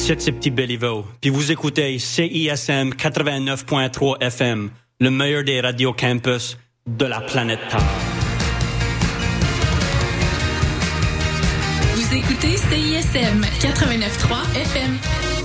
Ici, c'est Petit Béliveau. Puis vous écoutez CISM 89.3 FM, le meilleur des radios campus de la planète Terre. Vous écoutez CISM 89.3 FM.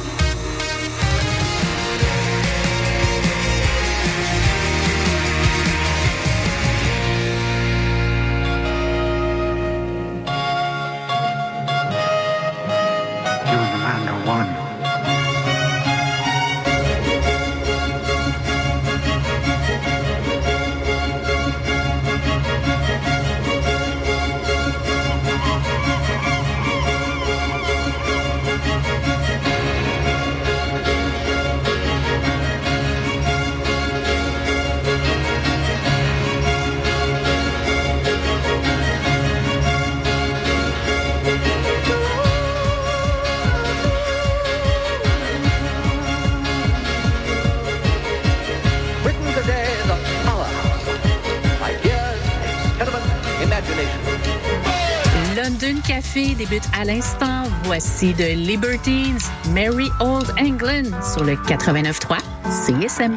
London Café débute à l'instant. Voici de Libertines, Merry Old England sur le 89.3 CSM.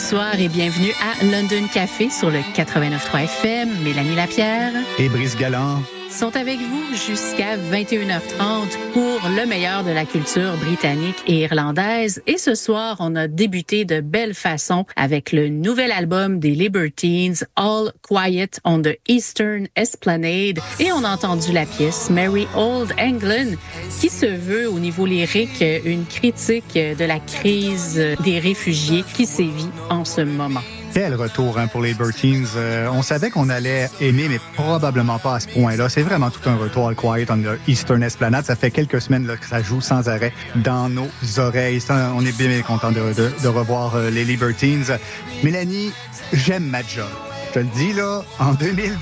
Bonsoir et bienvenue à London Café sur le 89.3 FM. Mélanie Lapierre et Brice Galland sont avec vous jusqu'à 21h30 pour le meilleur de la culture britannique et irlandaise. Et ce soir, on a débuté de belle façon avec le nouvel album des Libertines, All Quiet on the Eastern Esplanade. Et on a entendu la pièce Merry Old England, qui se veut au niveau lyrique une critique de la crise des réfugiés qui sévit en ce moment. Quel retour pour les Libertines. On savait qu'on allait aimer, mais probablement pas à ce point-là. C'est vraiment tout un retour à Quiet on the Eastern Esplanade. Ça fait quelques semaines là, que ça joue sans arrêt dans nos oreilles. On est bien content de revoir les Libertines. Mélanie, j'aime ma job. Je te le dis, là, en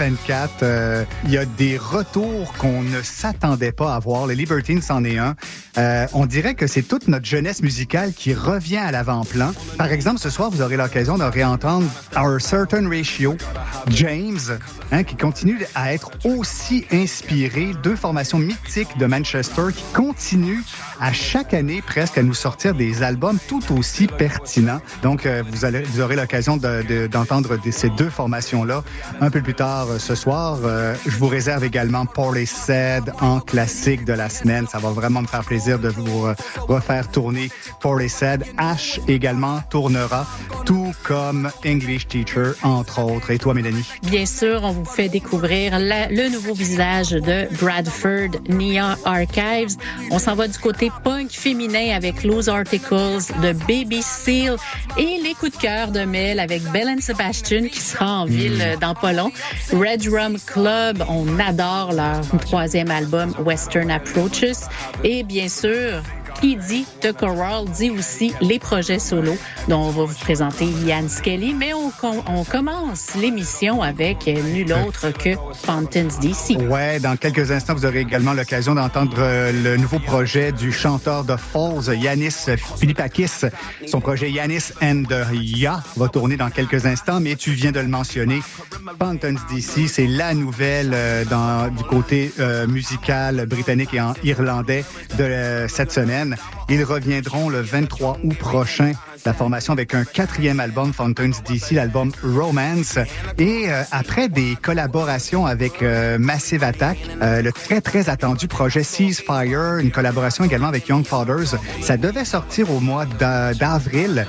2024, il y a des retours qu'on ne s'attendait pas à voir. Les Libertines, c'en est un. On dirait que c'est toute notre jeunesse musicale qui revient à l'avant-plan. Par exemple, ce soir, vous aurez l'occasion de réentendre Our Certain Ratio, James, qui continue à être aussi inspiré. Deux formations mythiques de Manchester qui continuent à chaque année presque à nous sortir des albums tout aussi pertinents. Donc, vous aurez l'occasion d'entendre ces deux formations-là un peu plus tard ce soir. Je vous réserve également Portishead en classique de la semaine. Ça va vraiment me faire plaisir de vous refaire tourner Portishead. Ash également tournera, tout comme English Teacher, entre autres. Et toi, Mélanie? Bien sûr, on vous fait découvrir le nouveau visage de Bradford Neon Archives. On s'en va du côté punk féminin avec Loose Articles de Baby Seal et les coups de cœur de Mel avec Belle and Sebastian qui sera en ville dans pas long. Red Rum Club, on adore leur troisième album Western Approaches. Et bien sûr, qui dit The Choral dit aussi les projets solos dont on va vous présenter Ian Skelly. Mais on commence l'émission avec nul autre que Fountains DC. Ouais, dans quelques instants, vous aurez également l'occasion d'entendre le nouveau projet du chanteur de Falls, Yanis Philippakis. Son projet Yanis and Ya va tourner dans quelques instants, mais tu viens de le mentionner. Fountains DC, c'est la nouvelle du côté musical britannique et irlandais de cette semaine. Ils reviendront le 23 août prochain. La formation avec un quatrième album, Fountains DC, l'album Romance. Et après des collaborations avec Massive Attack, le très, très attendu projet Ceasefire, une collaboration également avec Young Fathers, ça devait sortir au mois d'avril.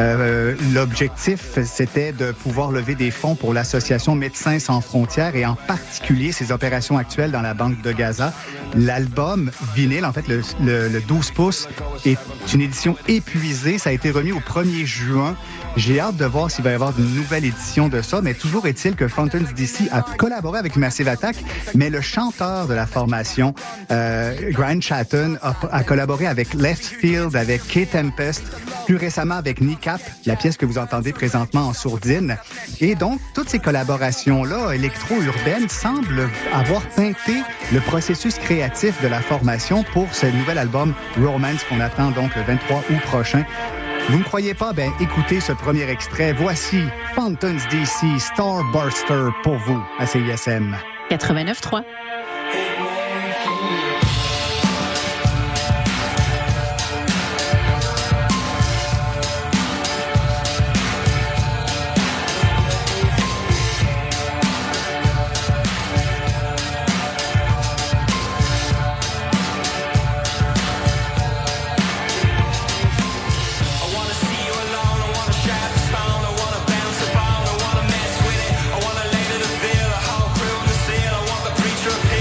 L'objectif, c'était de pouvoir lever des fonds pour l'association Médecins sans frontières et en particulier ses opérations actuelles dans la bande de Gaza. L'album vinyle, en fait, le 12 pouces, est une édition épuisée. Ça a été remis au 1er juin. J'ai hâte de voir s'il va y avoir une nouvelle édition de ça, mais toujours est-il que Fountains DC a collaboré avec Massive Attack, mais le chanteur de la formation, Grant Chatton, a collaboré avec Left Field, avec K-Tempest, plus récemment avec Kneecap, la pièce que vous entendez présentement en sourdine. Et donc, toutes ces collaborations-là, électro-urbaines, semblent avoir teinté le processus créatif de la formation pour ce nouvel album Romance qu'on attend donc le 23 août prochain. Vous ne croyez pas? Ben, écoutez ce premier extrait. Voici Fountains DC, Starburster pour vous à CISM 89.3. Preacher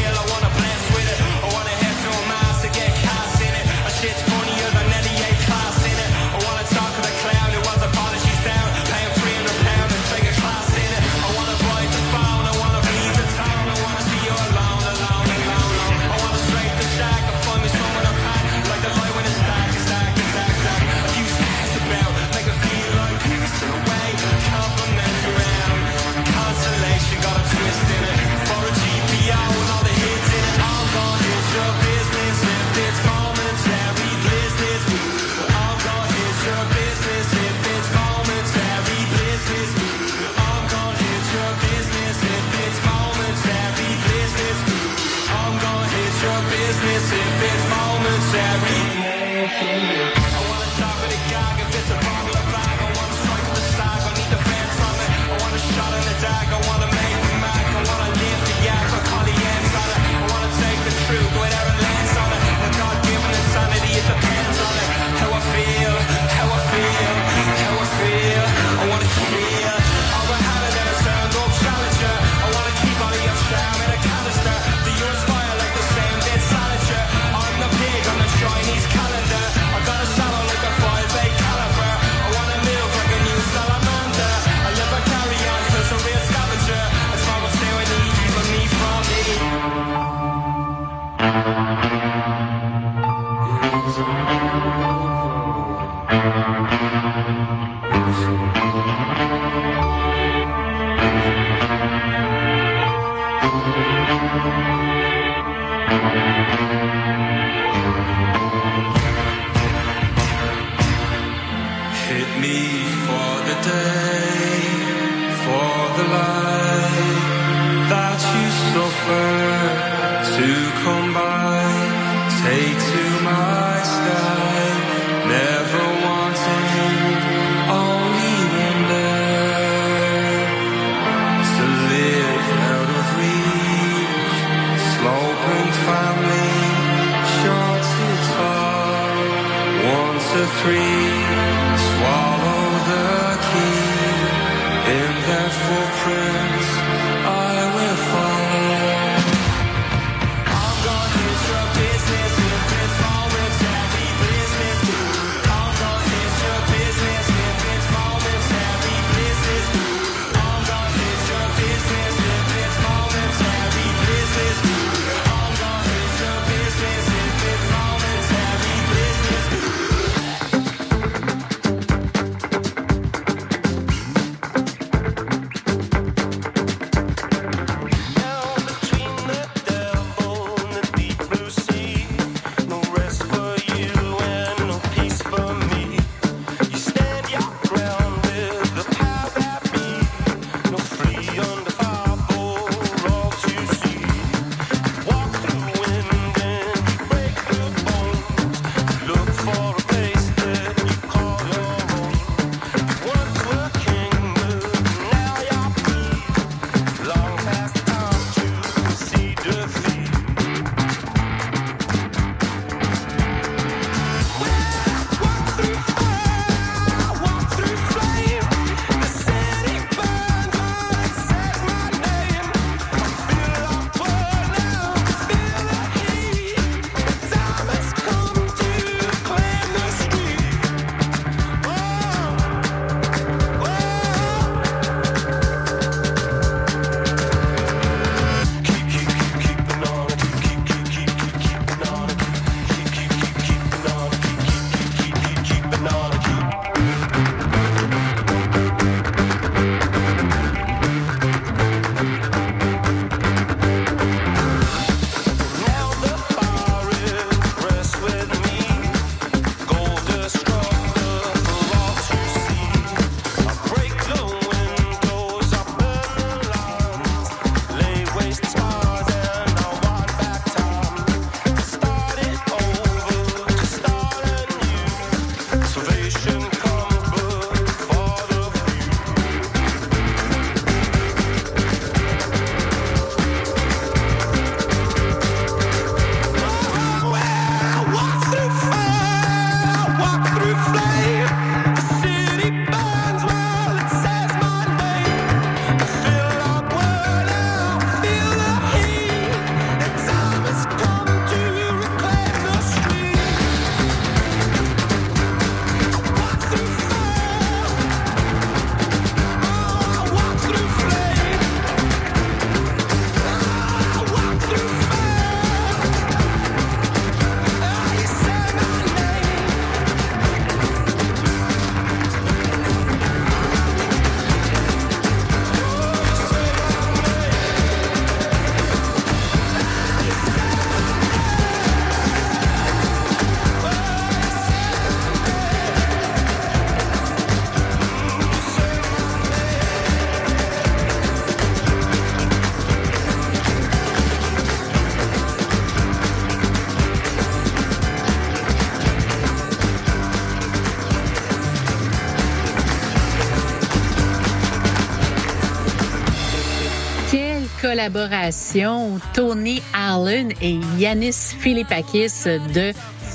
collaboration, Tony Allen et Yanis Philippakis de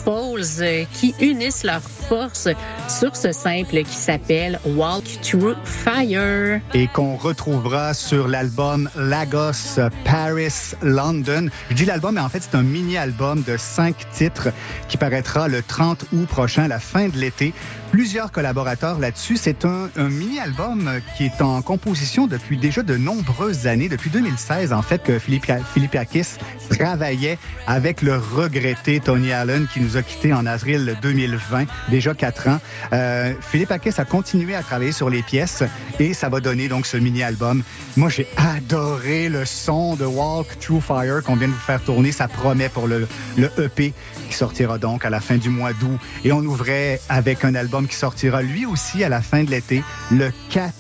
Falls qui unissent leurs forces sur ce simple qui s'appelle Walk Through Fire. Et qu'on retrouvera sur l'album Lagos, Paris, London. Je dis l'album, mais en fait, c'est un mini-album de 5 titres qui paraîtra le 30 août prochain, à la fin de l'été. Plusieurs collaborateurs là-dessus. C'est un mini-album qui est en composition depuis déjà de nombreuses années. Depuis 2016, en fait, que Philippakis travaillait avec le regretté Tony Allen qui nous a quittés en avril 2020. Déjà déjà 4 ans. Philippakis a continué à travailler sur les pièces et ça va donner donc ce mini-album. Moi, j'ai adoré le son de Walk Through Fire qu'on vient de vous faire tourner. Ça promet pour le EP qui sortira donc à la fin du mois d'août. Et on ouvrait avec un album qui sortira lui aussi à la fin de l'été, le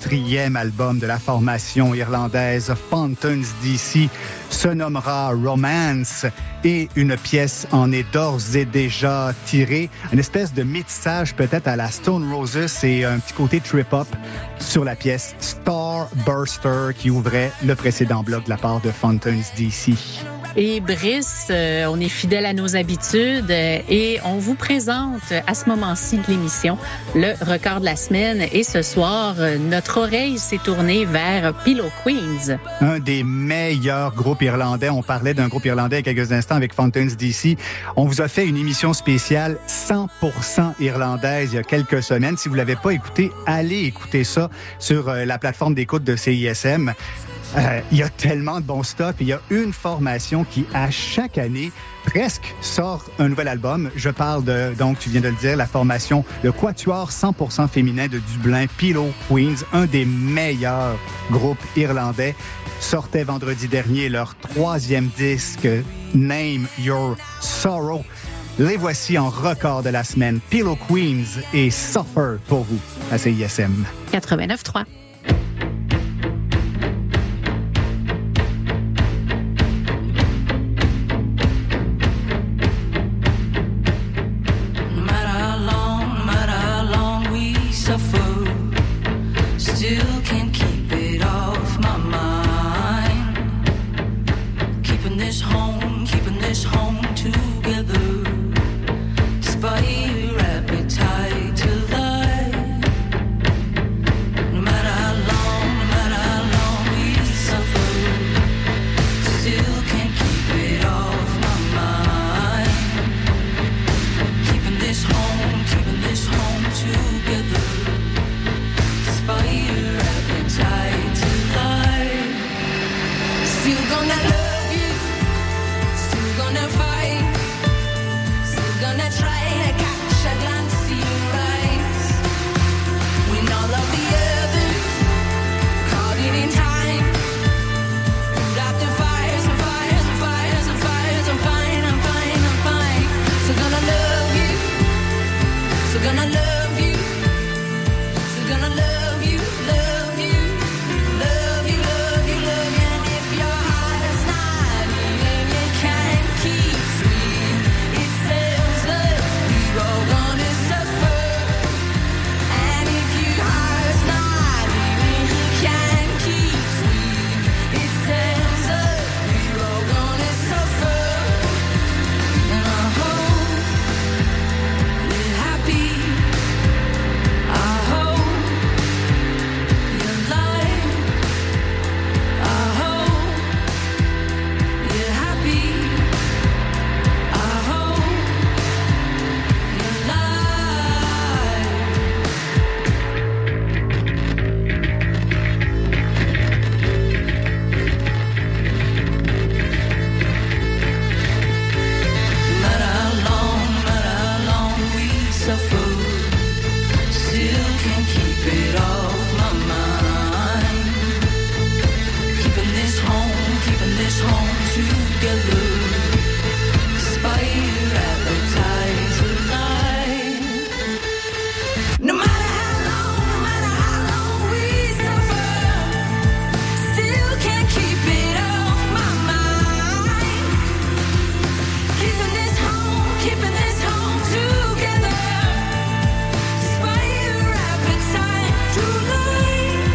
4e album de la formation irlandaise Fountains DC se nommera Romance et une pièce en est d'ores et déjà tirée. Une espèce de métissage peut-être à la Stone Roses et un petit côté trip-hop sur la pièce Starburster qui ouvrait le précédent bloc de la part de Fountains DC. Et Brice, on est fidèle à nos habitudes et on vous présente à ce moment-ci de l'émission le record de la semaine. Et ce soir, notre oreille s'est tournée vers Pillow Queens. Un des meilleurs groupes irlandais. On parlait d'un groupe irlandais il y a quelques instants avec Fountains DC. On vous a fait une émission spéciale 100% irlandaise il y a quelques semaines. Si vous ne l'avez pas écouté, allez écouter ça sur la plateforme d'écoute de CISM. Il y a tellement de bon stuff. Il y a une formation qui, à chaque année, presque sort un nouvel album. Je parle de, donc, tu viens de le dire, la formation, le quatuor 100% féminin de Dublin, Pillow Queens, un des meilleurs groupes irlandais, sortait vendredi dernier leur 3e disque, Name Your Sorrow. Les voici en record de la semaine. Pillow Queens et Suffer pour vous à CISM. 89.3.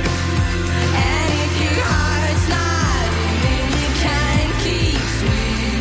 Sweet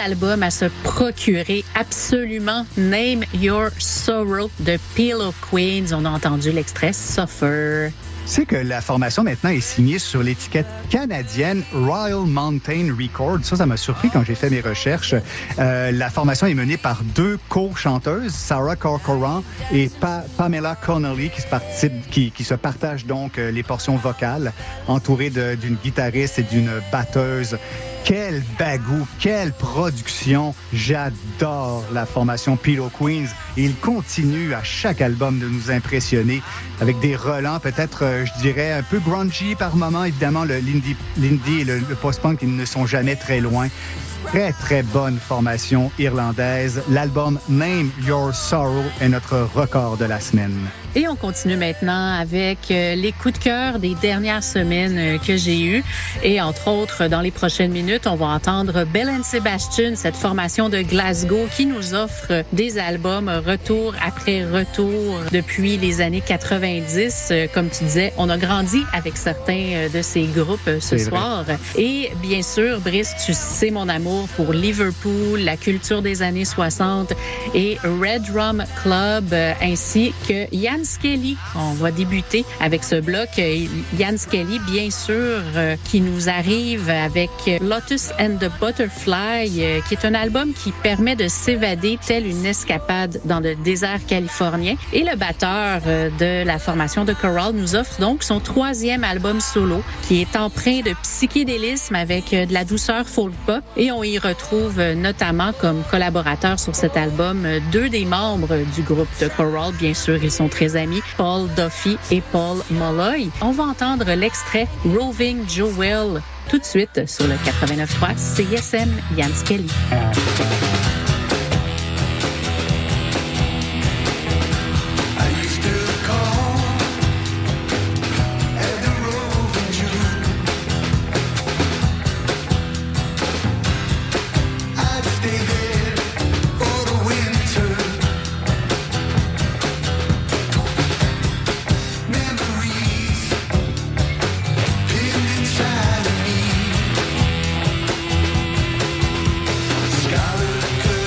albums à se procurer absolument. Name Your Sorrow de Pillow Queens. On a entendu l'extrait Suffer. C'est que la formation maintenant est signée sur l'étiquette canadienne Royal Mountain Records. Ça m'a surpris quand j'ai fait mes recherches. La formation est menée par deux co-chanteuses, Sarah Corcoran et Pamela Connolly, qui se partagent donc les portions vocales, entourées d'une guitariste et d'une batteuse. Quel bagou, quelle production! J'adore la formation Pillow Queens. Et ils continuent à chaque album de nous impressionner avec des relents peut-être, je dirais, un peu grungy par moment. Évidemment, l'indie et le post-punk, ils ne sont jamais très loin. Très, très bonne formation irlandaise. L'album Name Your Sorrow est notre record de la semaine. Et on continue maintenant avec les coups de cœur des dernières semaines que j'ai eus. Et entre autres, dans les prochaines minutes, on va entendre Belle & Sebastian, cette formation de Glasgow qui nous offre des albums retour après retour depuis les années 90. Comme tu disais, on a grandi avec certains de ces groupes ce soir. Vrai. Et bien sûr, Brice, tu sais mon amour pour Liverpool, la culture des années 60 et Red Rum Club, ainsi que Jan Skelly. On va débuter avec ce bloc. Jan Skelly, bien sûr, qui nous arrive avec Lotus and the Butterfly, qui est un album qui permet de s'évader tel une escapade dans le désert californien. Et le batteur de la formation de Coral nous offre donc son 3e album solo, qui est empreint de psychédélisme avec de la douceur folk pop. Et on y retrouve notamment comme collaborateurs sur cet album 2 des membres du groupe de Coral. Bien sûr, ils sont très amis, Paul Duffy et Paul Molloy. On va entendre l'extrait Roving Joel tout de suite sur le 89.3 CISM. Jan Skelly. Scarlet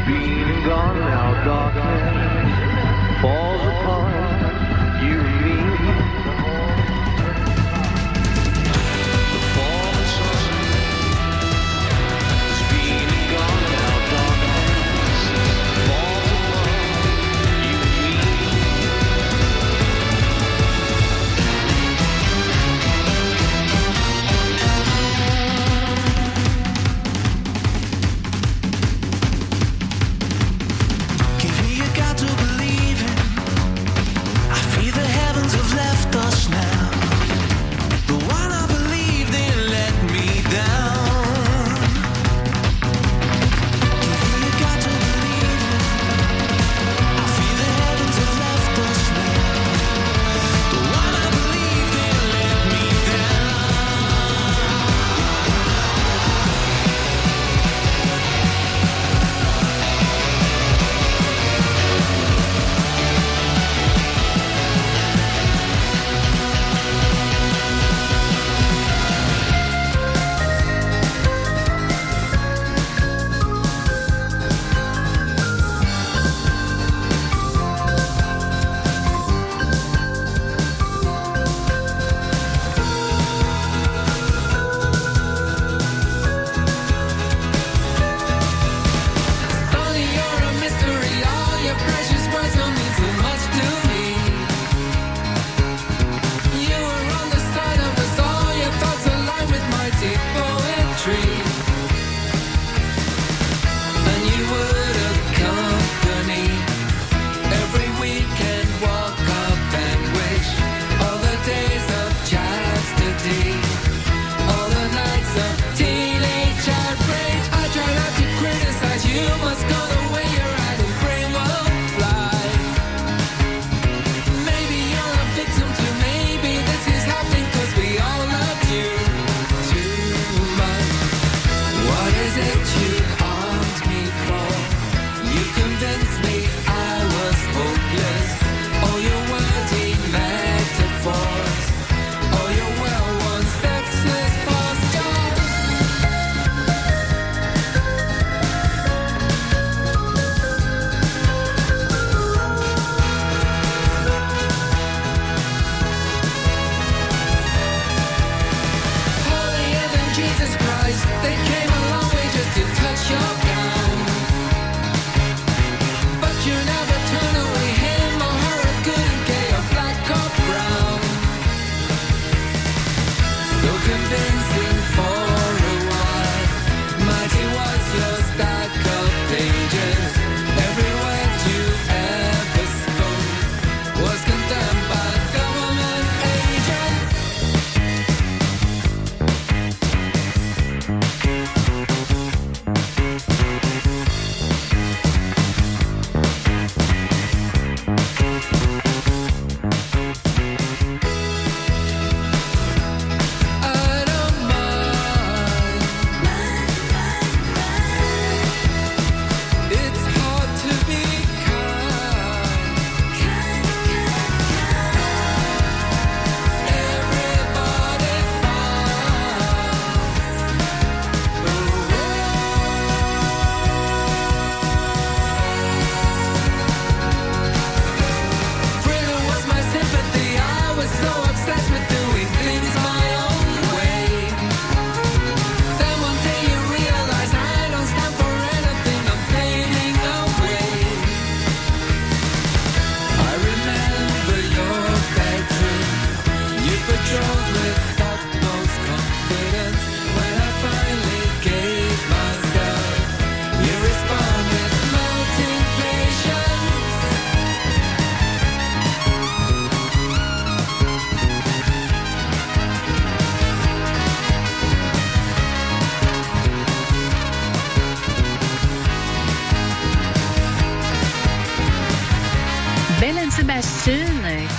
Belle Sebastian qui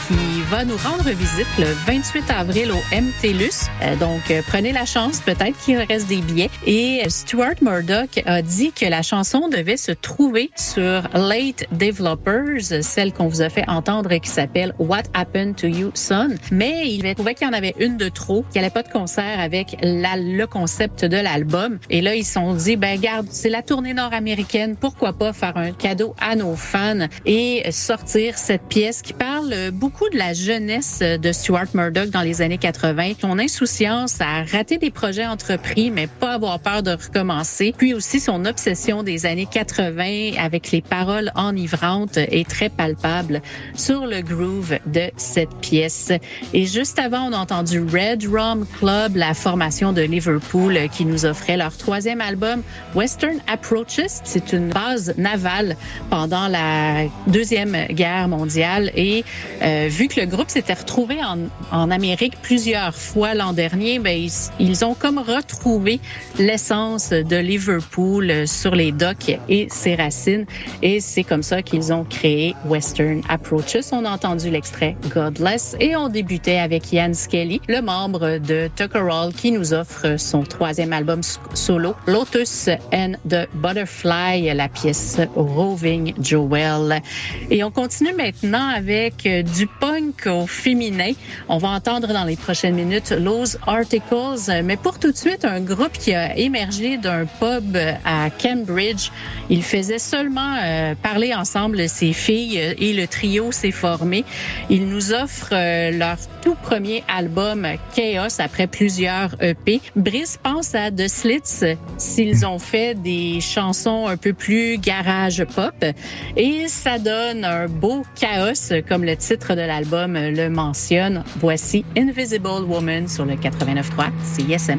va nous rendre visite le 28 avril au MTLUS. Donc, prenez la chance, peut-être qu'il reste des billets. Et Stuart Murdoch a dit que la chanson devait se trouver sur Late Developers, celle qu'on vous a fait entendre qui s'appelle What Happened to You, Son. Mais il trouvait qu'il y en avait une de trop, qu'il n'y avait pas de concert avec le concept de l'album. Et là, ils se sont dit, ben garde, c'est la tournée nord-américaine, pourquoi pas faire un cadeau à nos fans et sortir cette pièce qui parle beaucoup de la jeunesse de Stuart Murdoch dans les années 80, son insouciance à rater des projets entrepris, mais pas avoir peur de recommencer. Puis aussi son obsession des années 80 avec les paroles enivrantes est très palpable sur le groove de cette pièce. Et juste avant, on a entendu Red Rum Club, la formation de Liverpool qui nous offrait leur 3e album, Western Approaches. C'est une base navale pendant la Deuxième Guerre mondiale et vu que le groupe s'était retrouvé en Amérique plusieurs fois l'an dernier, ben ils ont comme retrouvé l'essence de Liverpool sur les docks et ses racines et c'est comme ça qu'ils ont créé Western Approaches. On a entendu l'extrait Godless et on débutait avec Ian Skelly, le membre de Tucker Hall qui nous offre son 3e album solo, Lotus and the Butterfly, la pièce Roving Joel. Et on continue maintenant avec du punk au féminin. On va entendre dans les prochaines minutes Loose Articles, mais pour tout de suite, un groupe qui a émergé d'un pub à Cambridge. Ils faisaient seulement parler ensemble, ces filles, et le trio s'est formé. Ils nous offrent leur tout premier album Chaos après plusieurs EP. Brice pense à The Slits s'ils ont fait des chansons un peu plus garage pop et ça donne un beau chaos comme le titre de l'album le mentionne. Voici Invisible Woman sur le 89.3 CISM.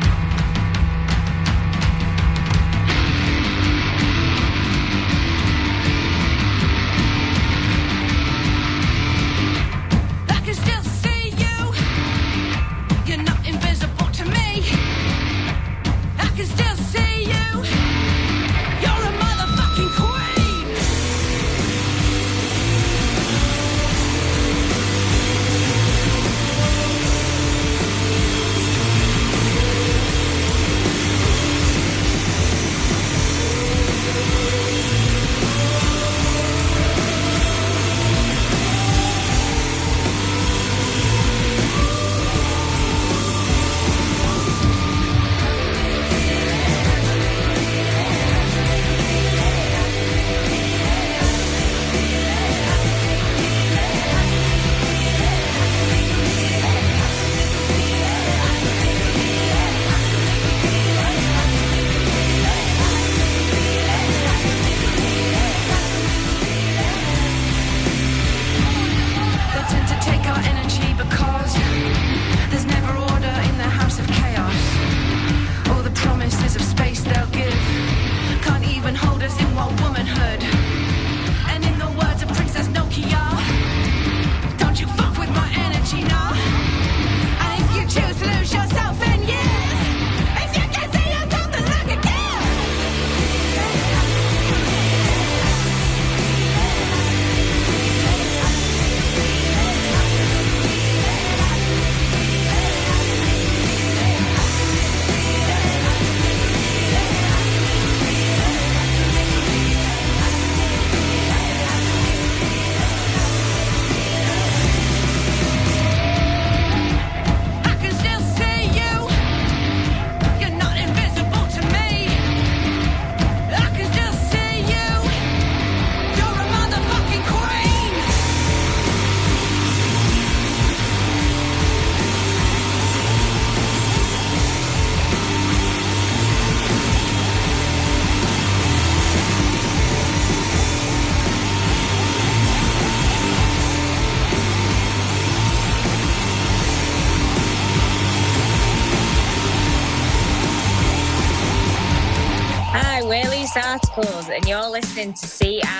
Articles, and you're listening to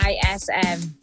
CISM.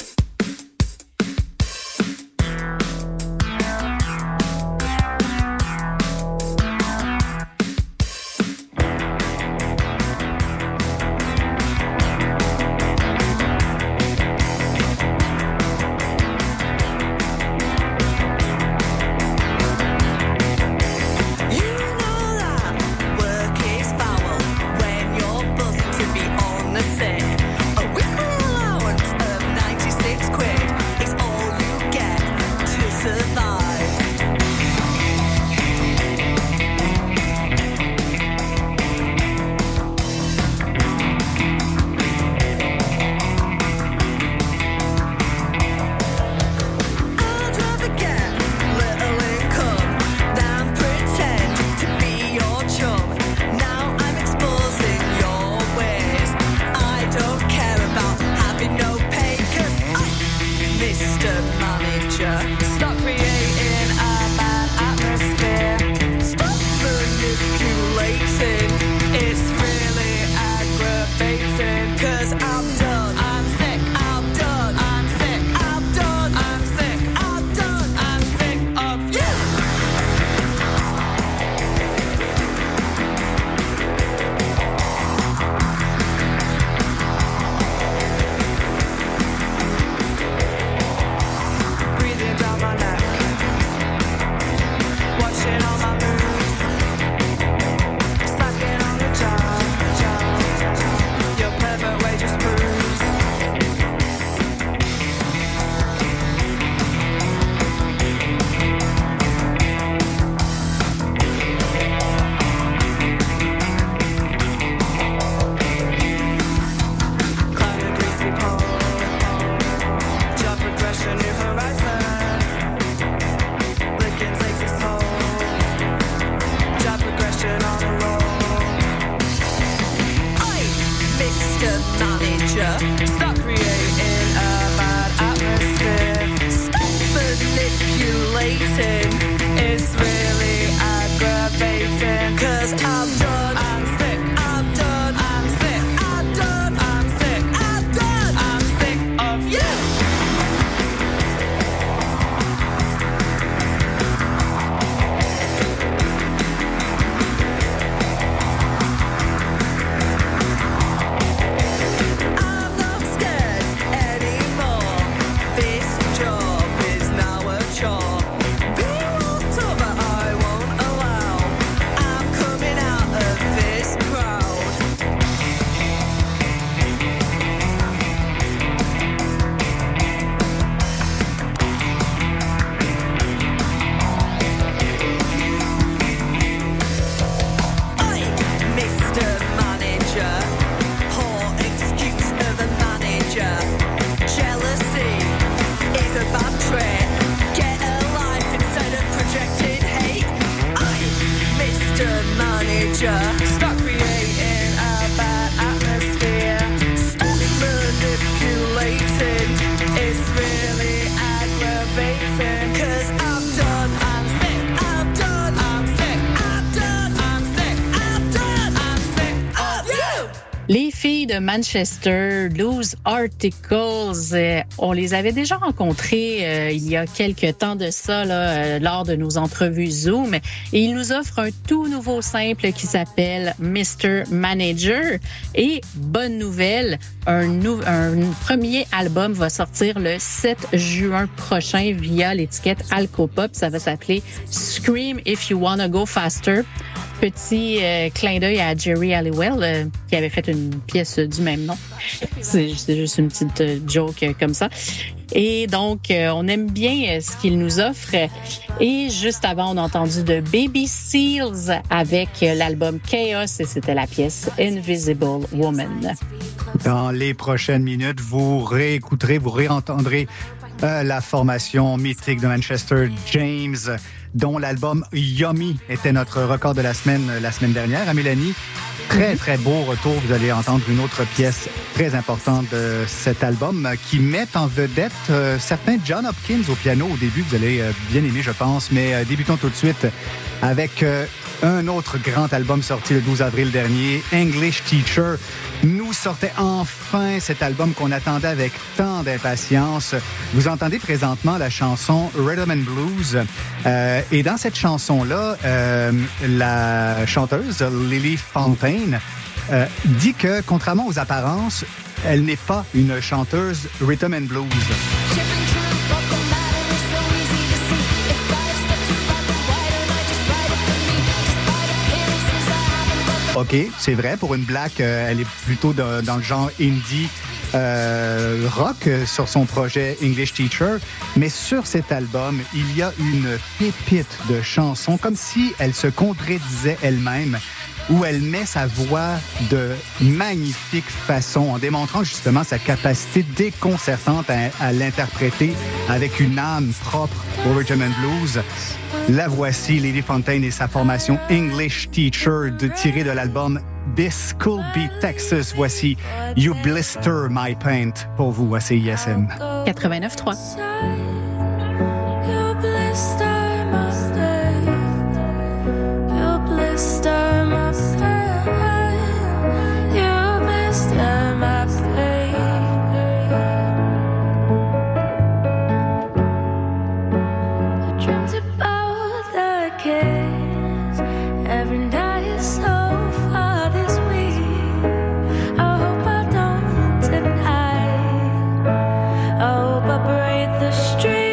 manager. Stop creating a bad atmosphere. Stop manipulating. It's really aggravating. 'Cause I'm done. I'm sick. I'm done. I'm sick. I'm done. I'm sick. I'm done. I'm sick of you. I'm not scared anymore. This job is now a chore. Be walked over, I won't allow. I'm coming out of this crowd. Oi, Mr. Manager. Poor excuse of a manager. Jealousy is a bad trait. Get a life instead of projecting hate. Oi, Mr. Manager. Stop creating a bad atmosphere. Stop manipulating. It's really aggravating. 'Cause I'm done. I'm sick. I'm done. I'm sick. I'm done. I'm sick. I'm done. I'm sick of you. Les filles de Manchester, Loose Articles, on les avait déjà rencontrées il y a quelques temps de ça lors de nos entrevues Zoom. Et ils nous offrent un tout nouveau simple qui s'appelle Mr. Manager. Et bonne nouvelle, un premier album va sortir le 7 juin prochain via l'étiquette Alcopop. Ça va s'appeler Scream If You Wanna Go Faster. Petit clin d'œil à Jerry Halliwell qui avait fait une pièce du même nom. C'est juste une petite joke comme ça. Et donc, on aime bien ce qu'il nous offre. Et juste avant, on a entendu de Baby Seals avec l'album Chaos et c'était la pièce Invisible Woman. Dans les prochaines minutes, vous réécouterez, vous réentendrez la formation mythique de Manchester, James, dont l'album Yummy était notre record de la semaine dernière. À Mélanie, très, très beau retour. Vous allez entendre une autre pièce très importante de cet album qui met en vedette certains John Hopkins au piano. Au début, vous allez bien aimer, je pense. Mais débutons tout de suite avec un autre grand album sorti le 12 avril dernier, English Teacher. Nous sortait enfin cet album qu'on attendait avec tant d'impatience. Vous entendez présentement la chanson Rhythm and Blues. Et dans cette chanson-là, la chanteuse Lily Fontaine dit que, contrairement aux apparences, elle n'est pas une chanteuse Rhythm and Blues. OK, c'est vrai. Pour une black, elle est plutôt dans le genre indie rock sur son projet English Teacher. Mais sur cet album, il y a une pépite de chansons, comme si elle se contredisait elle-même, où elle met sa voix de magnifique façon, en démontrant justement sa capacité déconcertante à l'interpréter avec une âme propre au rhythm and blues. La voici, Lily Fontaine et sa formation English Teacher, tirée de l'album This Could Be Texas. Voici You Blister My Paint pour vous à CISM. 89.3. I hope I break the street.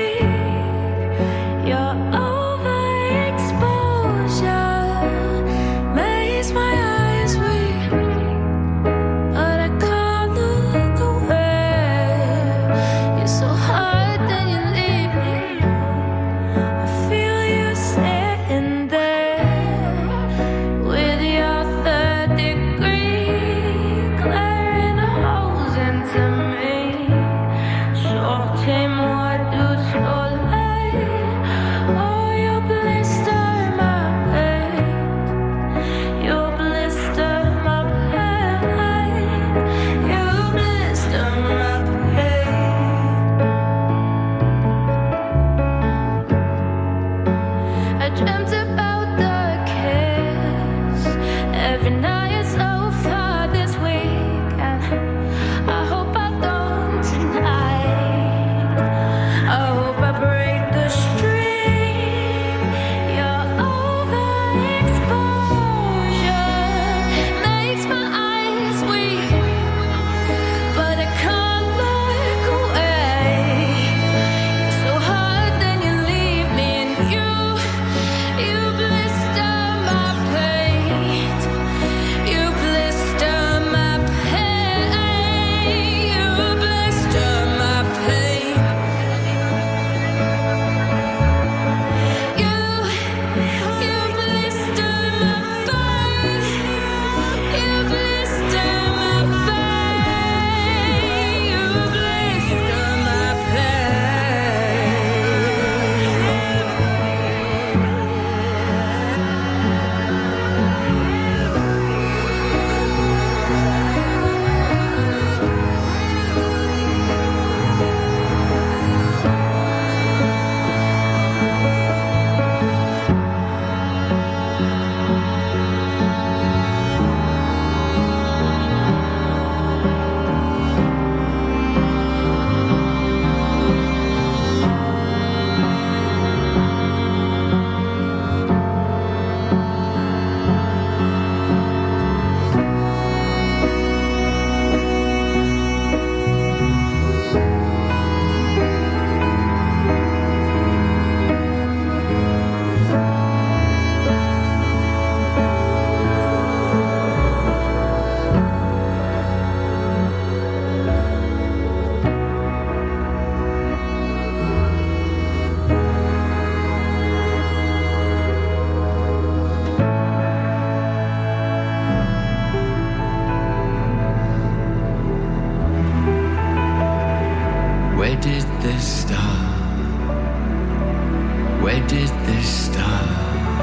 Where did this start? Where did this start?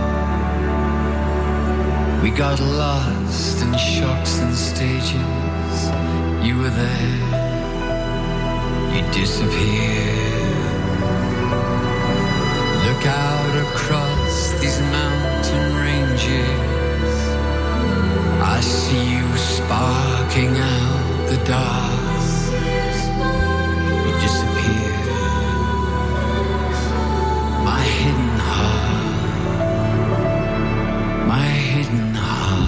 We got lost in shocks and stages. You were there, you disappeared. Look out across these mountain ranges. I see you sparking out the dark. You disappeared. My hidden heart, my hidden heart.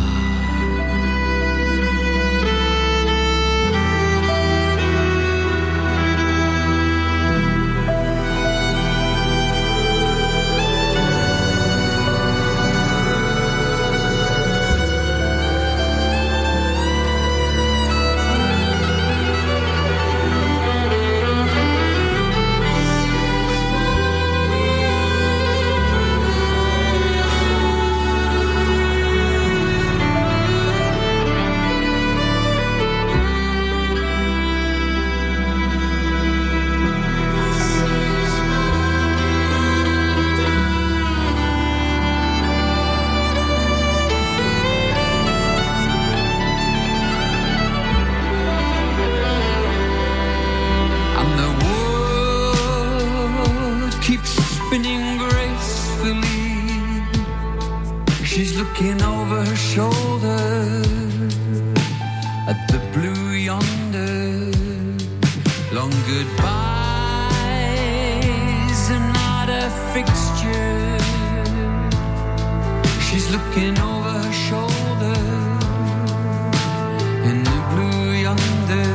Looking over her shoulder at the blue yonder. Long goodbyes are not a fixture. She's looking over her shoulder in the blue yonder.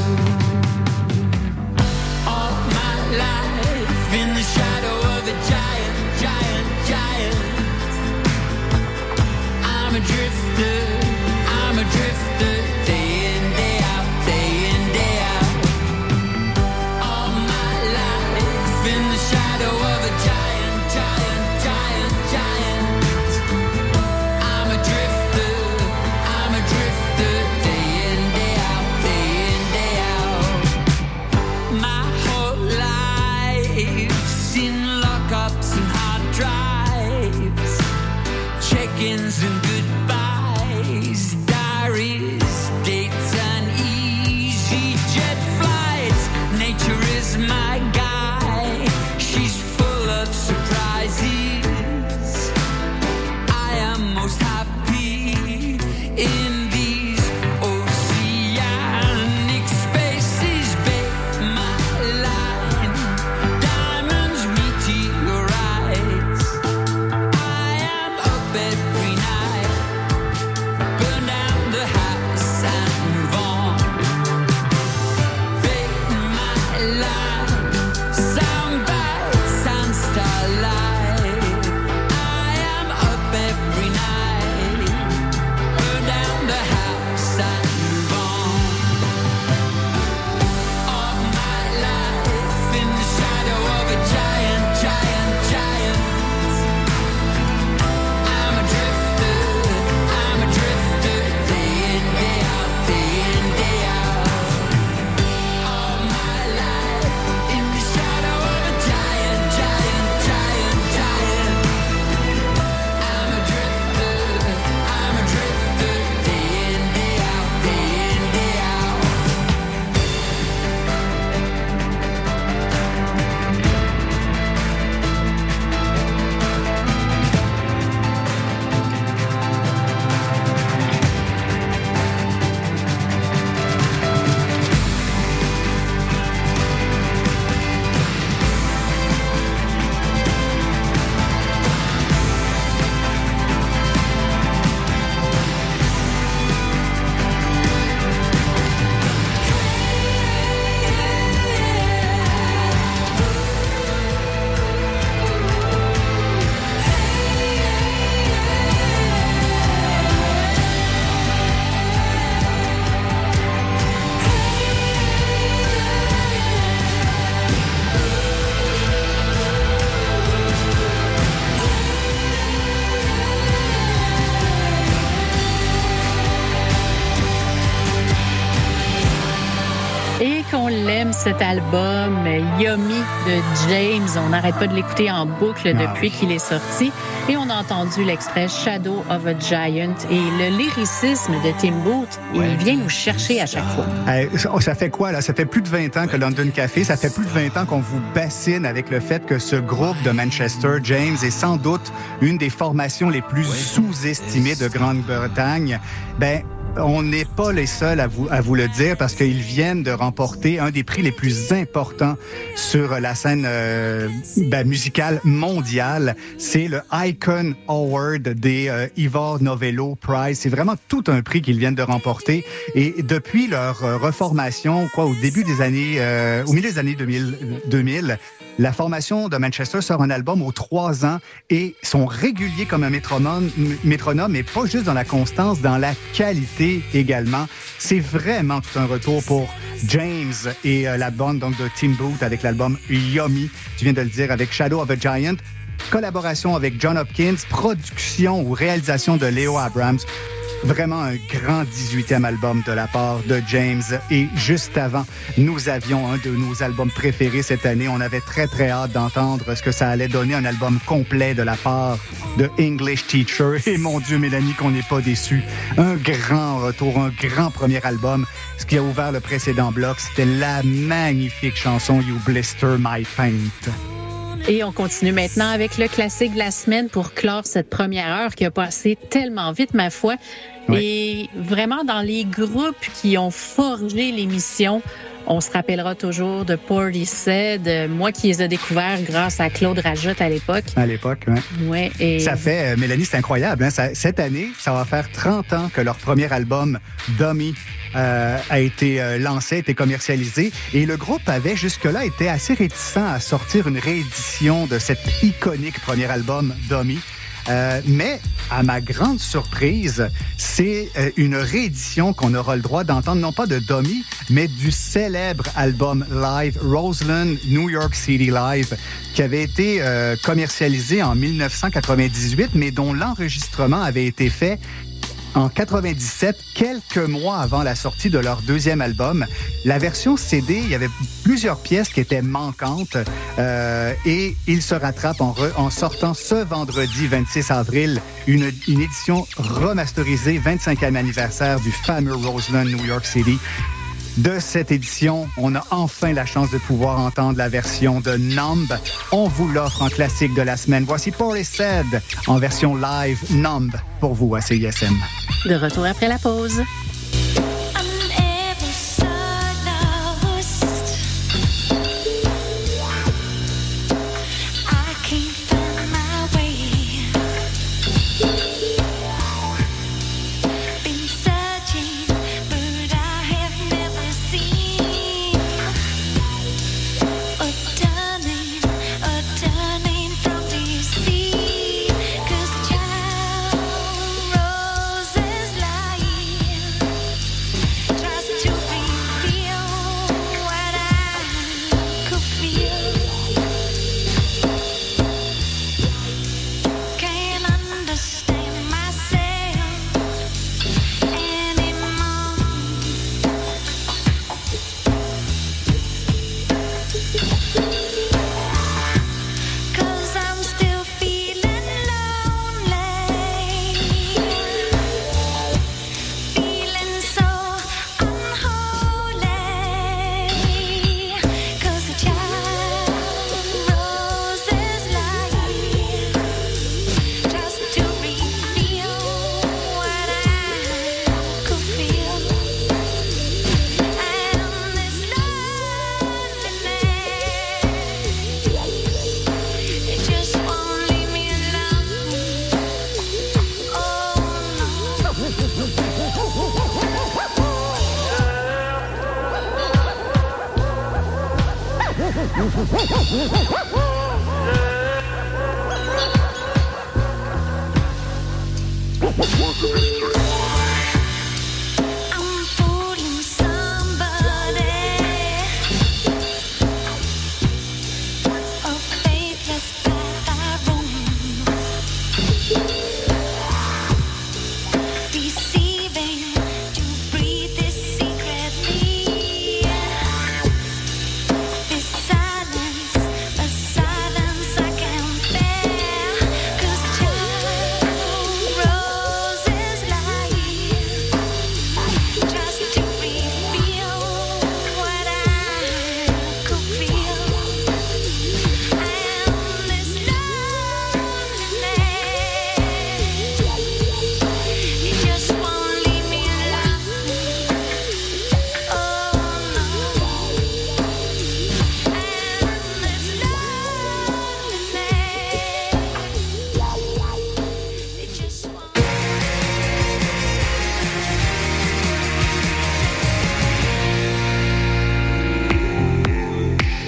All my life in the shadow of a giant, giant, giant. I'm a drifter, I'm a drifter, day in, day out, day in, day out. All my life in the shadow of a giant, giant, giant, giant. I'm a drifter, day in, day out, day in, day out. Et qu'on l'aime, cet album, Yummy de James. On n'arrête pas de l'écouter en boucle depuis qu'il est sorti. Et on a entendu l'extrait Shadow of a Giant. Et le lyricisme de Tim Booth, il vient nous chercher à chaque fois. Ça fait quoi, là? Ça fait plus de 20 ans que London Café, ça fait plus de 20 ans qu'on vous bassine avec le fait que ce groupe de Manchester, James, est sans doute une des formations les plus sous-estimées de Grande-Bretagne. On n'est pas les seuls à vous le dire parce qu'ils viennent de remporter un des prix les plus importants sur la scène musicale mondiale. C'est le Icon Award des Ivor Novello Prize. C'est vraiment tout un prix qu'ils viennent de remporter. Et depuis leur reformation, au début des années, au milieu des années 2000, la formation de Manchester sort un album aux 3 ans et sont réguliers comme un métronome, mais pas juste dans la constance, dans la qualité également. C'est vraiment tout un retour pour James et la bande donc de Tim Booth avec l'album Yummy, tu viens de le dire, avec Shadow of a Giant, collaboration avec John Hopkins, production ou réalisation de Leo Abrams. Vraiment un grand 18e album de la part de James. Et juste avant, nous avions un de nos albums préférés cette année. On avait très, très hâte d'entendre ce que ça allait donner, un album complet de la part de English Teacher. Et mon Dieu, Mélanie, qu'on n'est pas déçus. Un grand retour, un grand premier album. Ce qui a ouvert le précédent bloc, c'était la magnifique chanson You Blister My Paint. Et on continue maintenant avec le classique de la semaine pour clore cette première heure qui a passé tellement vite, ma foi. Oui. Et vraiment, dans les groupes qui ont forgé l'émission, on se rappellera toujours de Portishead, moi qui les ai découverts grâce à Claude Rajotte à l'époque. À l'époque, oui. Ouais, et... Ça fait, Mélanie, c'est incroyable. Hein? Cette année, ça va faire 30 ans que leur premier album, Dummy, a été lancé, a été commercialisé. Et le groupe avait jusque-là été assez réticent à sortir une réédition de cet iconique premier album, Dummy. Mais, à ma grande surprise, c'est une réédition qu'on aura le droit d'entendre, non pas de Dummy, mais du célèbre album live Roseland New York City Live, qui avait été commercialisé en 1998, mais dont l'enregistrement avait été fait en 97, quelques mois avant la sortie de leur deuxième album. La version CD, il y avait plusieurs pièces qui étaient manquantes et ils se rattrapent en sortant ce vendredi 26 avril une édition remasterisée 25e anniversaire du fameux Roseland New York City. De cette édition, on a enfin la chance de pouvoir entendre la version de Numb. On vous l'offre en classique de la semaine. Voici Portishead en version live Numb pour vous à CISM. De retour après la pause.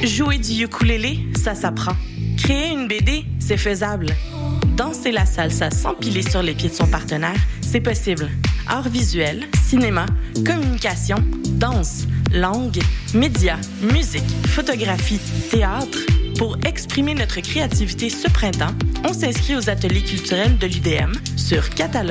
Jouer du ukulélé, ça s'apprend. Créer une BD, c'est faisable. Danser la salsa sans piler sur les pieds de son partenaire, c'est possible. Arts visuels, cinéma, communication, danse, langue, médias, musique, photographie, théâtre. Pour exprimer notre créativité ce printemps, on s'inscrit aux ateliers culturels de l'UDM sur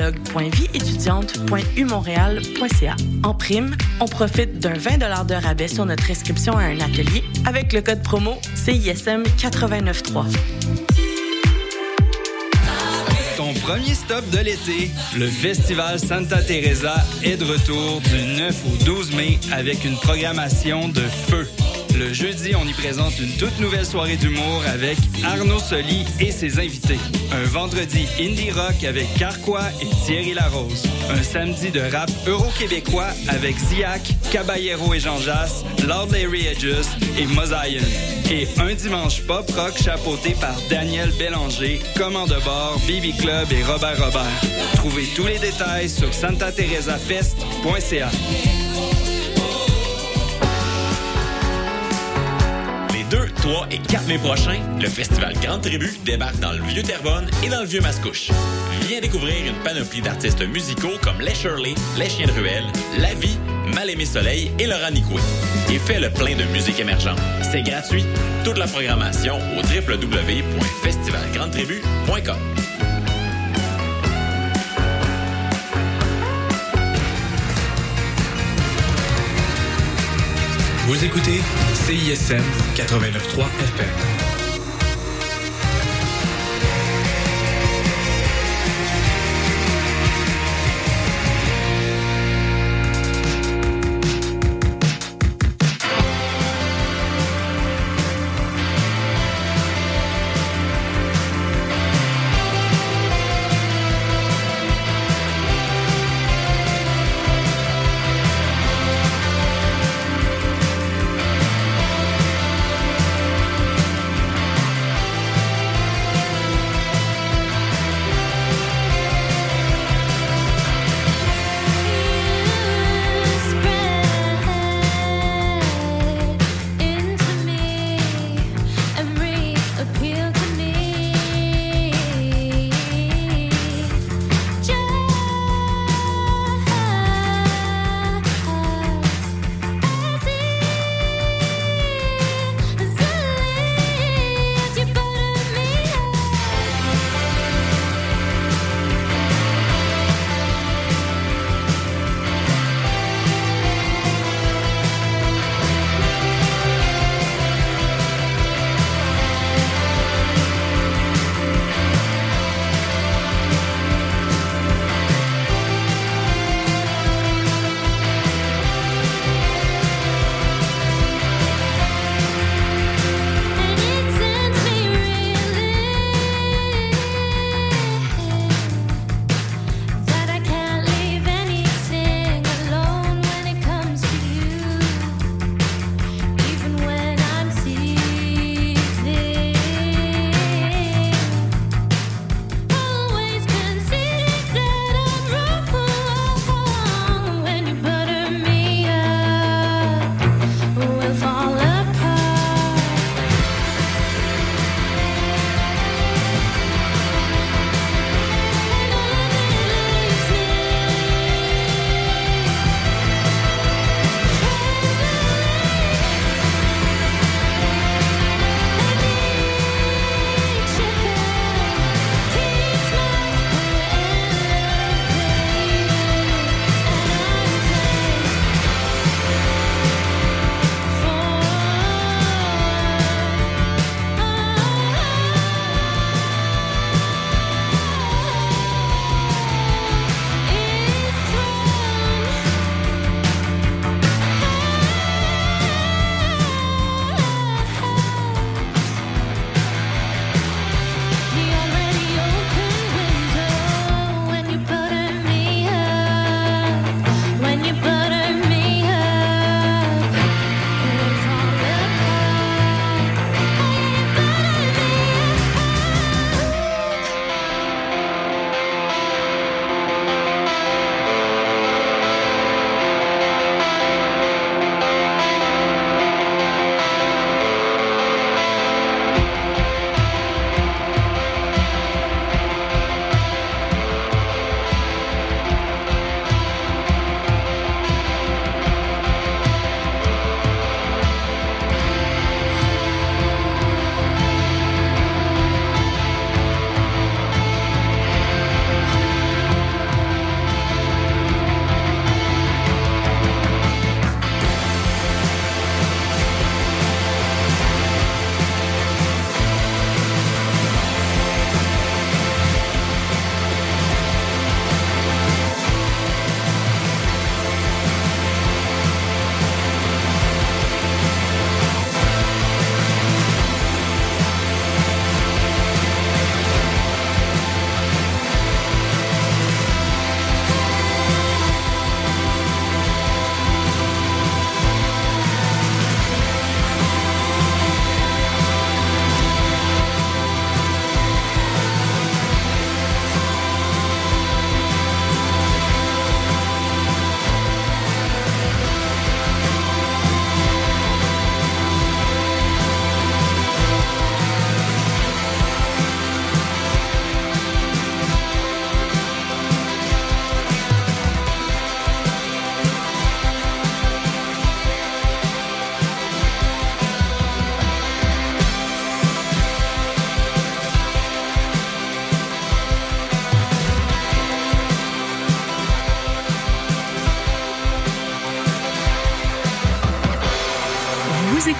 catalogue.vieétudiante.umontréal.ca. En prime, on profite d'un 20 $ de rabais sur notre inscription à un atelier avec le code promo CISM 89.3. Ton premier stop de l'été, le Festival Santa Teresa est de retour du 9 au 12 mai avec une programmation de feu. Le jeudi, on y présente une toute nouvelle soirée d'humour avec Arnaud Soli et ses invités. Un vendredi indie rock avec Carquois et Thierry Larose. Un samedi de rap euro-québécois avec Ziak, Caballero et Jean Jass, Lord Larry Edges et Mosaïen. Et un dimanche pop-rock chapeauté par Daniel Bélanger, Commande bord, Bibi Club et Robert Robert. Trouvez tous les détails sur santateresafest.ca. Les 2, 3 et 4 mai prochains, le Festival Grande Tribu débarque dans le Vieux-Terrebonne et dans le Vieux-Mascouche. Viens découvrir une panoplie d'artistes musicaux comme Les Shirley, Les Chiens de Ruelle, La Vie, Mal-Aimé Soleil et Laurent Nicoué. Et fais le plein de musique émergente. C'est gratuit. Toute la programmation au www.festivalgrandtribu.com. Vous écoutez CISM 89.3 FM.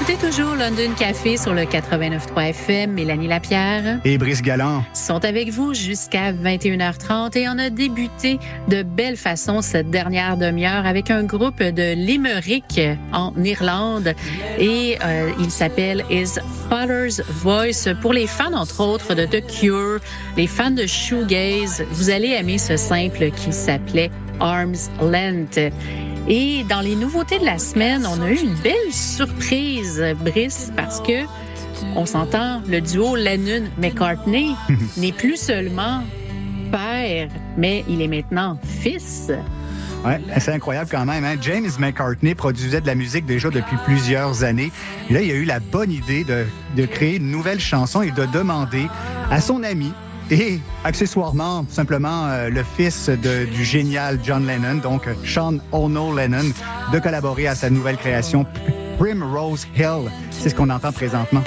écoutez toujours London Café sur le 89.3 FM. Mélanie Lapierre et Brice Galland sont avec vous jusqu'à 21h30 et on a débuté de belle façon cette dernière demi-heure avec un groupe de Limerick en Irlande et il s'appelle His Father's Voice. Pour les fans, entre autres, de The Cure, les fans de Shoegaze, vous allez aimer ce simple qui s'appelait Arm's Length. Et dans les nouveautés de la semaine, on a eu une belle surprise, Brice, parce que on s'entend, le duo Lennon-McCartney n'est plus seulement père, mais il est maintenant fils. Ouais, c'est incroyable quand même. Hein? James McCartney produisait de la musique déjà depuis plusieurs années. Et là, il a eu la bonne idée de créer une nouvelle chanson et de demander à son ami et accessoirement, simplement, le fils du génial John Lennon, donc Sean Ono Lennon, de collaborer à sa nouvelle création Primrose Hill. C'est ce qu'on entend présentement.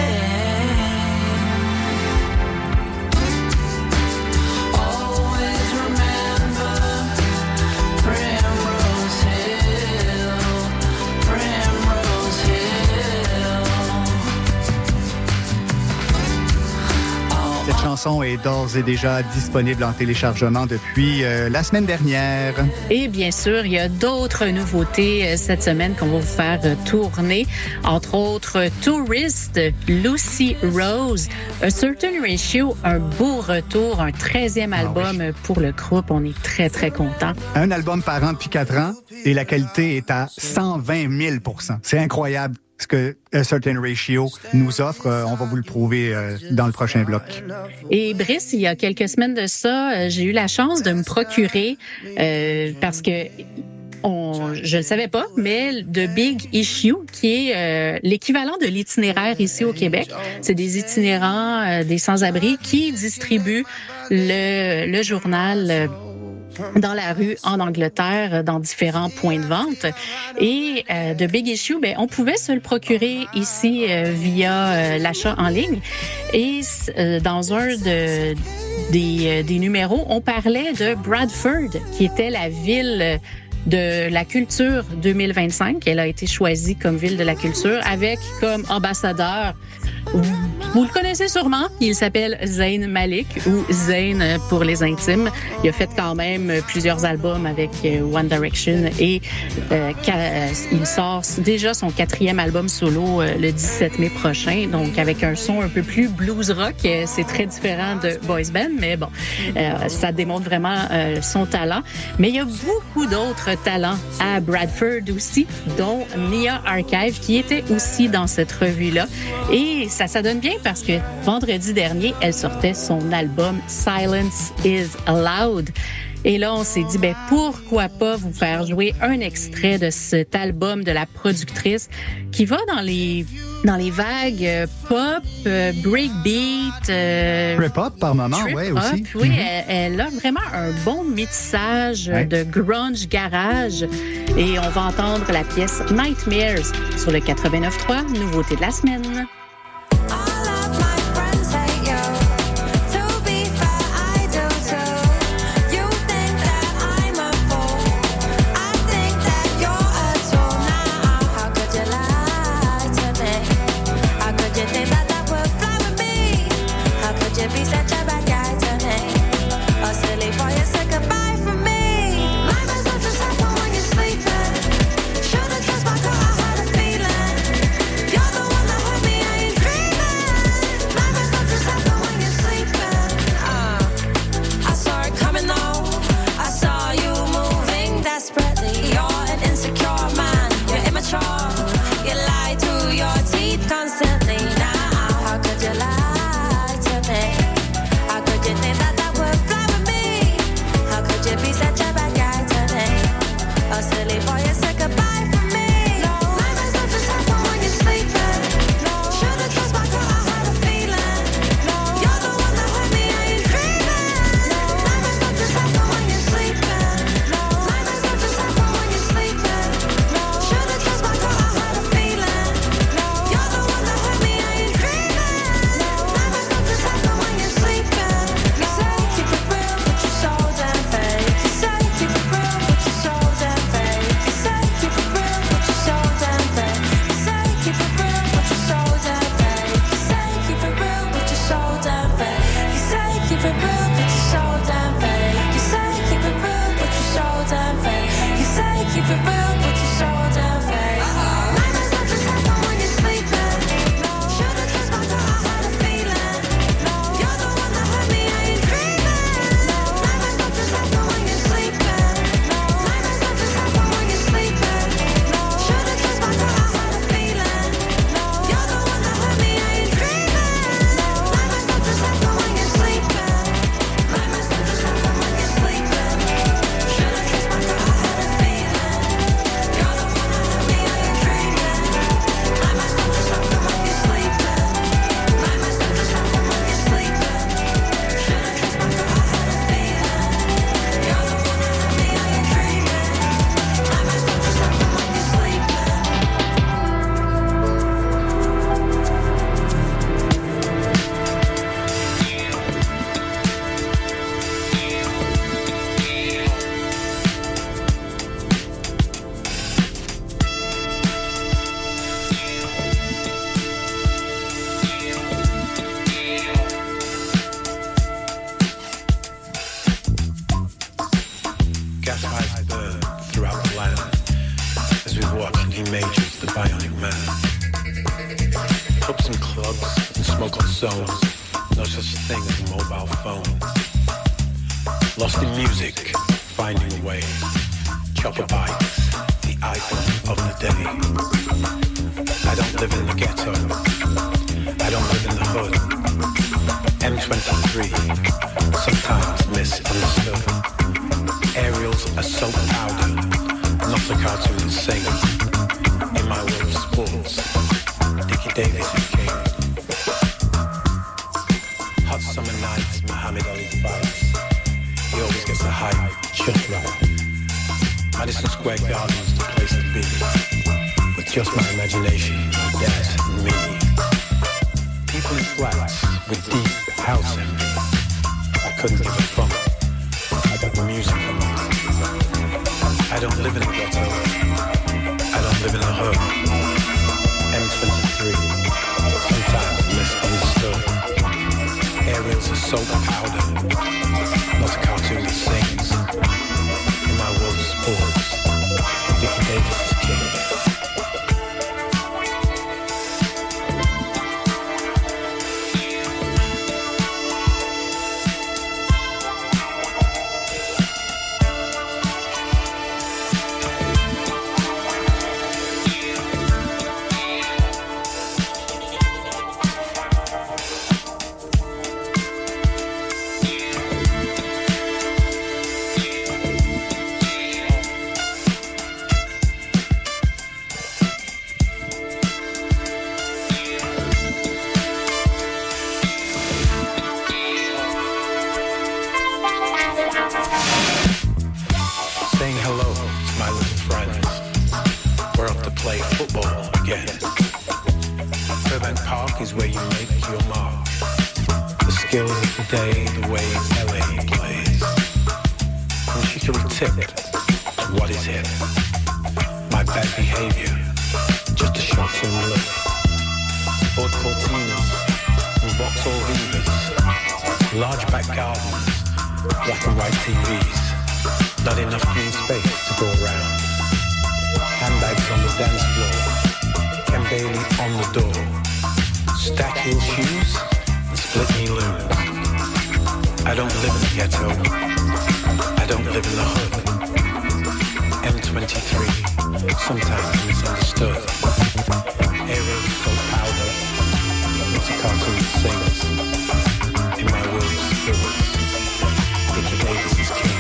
La chanson est d'ores et déjà disponible en téléchargement depuis la semaine dernière. Et bien sûr, il y a d'autres nouveautés cette semaine qu'on va vous faire tourner. Entre autres, Tourist, Lucy Rose, A Certain Ratio, un beau retour, un 13e album pour le groupe. On est très, très contents. Un album par an depuis 4 ans et la qualité est à 120 000 %. C'est incroyable ce que A Certain Ratio nous offre. On va vous le prouver dans le prochain bloc. Et Brice, il y a quelques semaines de ça, j'ai eu la chance de me procurer, parce que je ne le savais pas, mais The Big Issue, qui est l'équivalent de l'itinéraire ici au Québec. C'est des itinérants, des sans-abri qui distribuent le journal dans la rue en Angleterre, dans différents points de vente. Et The Big Issue, on pouvait se le procurer ici via l'achat en ligne. Et dans un des numéros, on parlait de Bradford, qui était la ville de la culture 2025. Elle a été choisie comme ville de la culture avec comme ambassadeur, vous le connaissez sûrement, il s'appelle Zayn Malik ou Zayn pour les intimes. Il a fait quand même plusieurs albums avec One Direction et il sort déjà son 4e album solo le 17 mai prochain, donc avec un son un peu plus blues rock. C'est très différent de Boys Band, mais bon, ça démontre vraiment son talent. Mais il y a beaucoup d'autres talents à Bradford aussi, dont Nia Archive, qui était aussi dans cette revue-là. Et ça donne bien parce que vendredi dernier, elle sortait son album Silence is Allowed. Et là, on s'est dit, pourquoi pas vous faire jouer un extrait de cet album de la productrice qui va dans les vagues pop, breakbeat, trip-hop par moment, ouais, aussi. Oui, elle a vraiment un bon métissage de grunge garage. Et on va entendre la pièce Nightmares sur le 89.3, nouveauté de la semaine. You're the one that hurt me. keep it real, put your shoulder face. Nightmares don't just happen when you're sleeping. Should've just thought that I had a feeling. You're the one that hurt me, I ain't dreaming. Nightmares don't just happen when you're sleeping. Nightmares don't just happen when you're sleeping. Should've just thought that I had a feeling. You're the one that hurt me, I ain't dreaming. Nightmares don't just happen when you're sleeping. Nightmares don't just happen when you're sleeping. Should've just thought that I had a feeling. You're the one that hurt me, I ain't dreaming. Nightmares don't just happen when you're sleeping. Nightmares don't just happen when you're sleeping. Should've just thought that I had a feeling. You're the one that hurt me, I ain't dreaming. Nightmares don't just happen when you're sleeping. Gas pipes burn throughout the land as we watch Lee Majors, the Bionic Man. Pubs and clubs and smoke on zones, no such thing as a mobile phone. Lost in music, finding a way. Chopper bikes, the icon of the day. I don't live in the ghetto, I don't live in the hood. M23, sometimes misunderstood. Aerials are soap powder, not a cartoon singer. In my world of sports, Dickie Davis is king. Hot summer nights, Muhammad Ali fights. He always gets the hype just right. Madison Square Garden is the place to be. With just my imagination, my dad and me. People in flats with deep house in me. I couldn't give a fuck. I got the music on me. I don't live in a ghetto. I don't live in a hood. M23, sometimes misunderstood. Aerials are soap powder, not a cartoon that sings. In my world of sports, Dickie Davis is king. Saying hello to my little friends. We're off to play football again. Burbank Park is where you make your mark. The skills of the day, the way LA plays. From chicory tip to what is hip. My bad behavior, just a short-term look. Ford Cortinas and Vauxhall Vivas. Large back gardens, black and white TVs. Not enough green space to go around. Handbags on the dance floor. Ken Bailey on the door. Stack heel shoes and split knee loons. I don't live in the ghetto. I don't live in the hood. M23, sometimes misunderstood. Aerial soap powder. It's a cartoon that sings. In my world of spirits, Dickie Davis is king.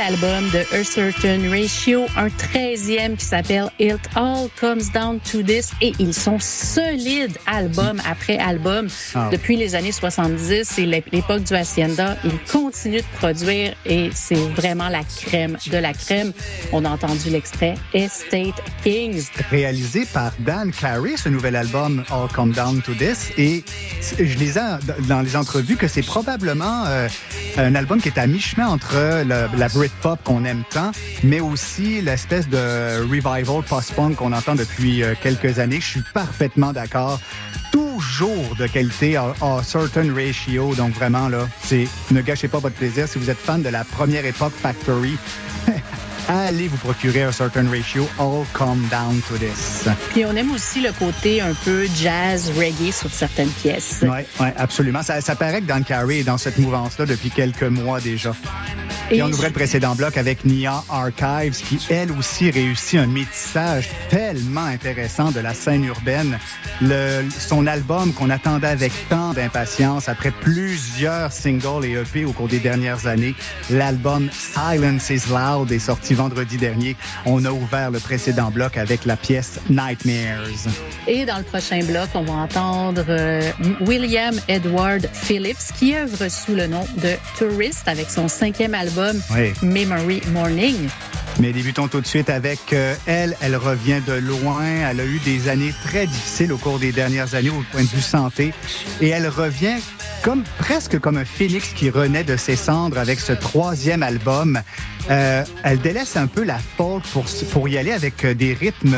album de A Certain Ratio, un 13e qui s'appelle It All Comes Down to This, et ils sont solides album après album. Depuis les années 70, c'est l'époque du Hacienda. Ils continuent de produire et c'est vraiment la crème de la crème. On a entendu l'extrait Estate Kings. Réalisé par Dan Carey, ce nouvel album All Come Down to This, et je lisais dans les entrevues que c'est probablement un album qui est à mi-chemin entre la Britpop qu'on aime tant, mais aussi l'espèce de revival post-punk qu'on entend depuis quelques années. Je suis parfaitement d'accord. Toujours de qualité à Certain Ratio. Donc vraiment, là, ne gâchez pas votre plaisir. Si vous êtes fan de la première époque Factory, allez vous procurer un Certain Ratio, All Come Down to This. Puis on aime aussi le côté un peu jazz, reggae sur certaines pièces. Oui, absolument. Ça paraît que Dan Carey est dans cette mouvance-là depuis quelques mois déjà. Et on ouvrait le précédent bloc avec Nia Archives, qui, elle aussi, réussit un métissage tellement intéressant de la scène urbaine. Son album qu'on attendait avec tant d'impatience, après plusieurs singles et EP au cours des dernières années, l'album Silence is Loud est sorti vendredi dernier. On a ouvert le précédent bloc avec la pièce Nightmares. Et dans le prochain bloc, on va entendre William Edward Phillips, qui œuvre sous le nom de Tourist avec son 5e album, Memory Morning. Mais débutons tout de suite avec elle. Elle revient de loin. Elle a eu des années très difficiles au cours des dernières années au point de vue santé. Et elle revient presque comme un phénix qui renaît de ses cendres avec ce 3e album. Elle délaisse un peu la folk pour y aller avec des rythmes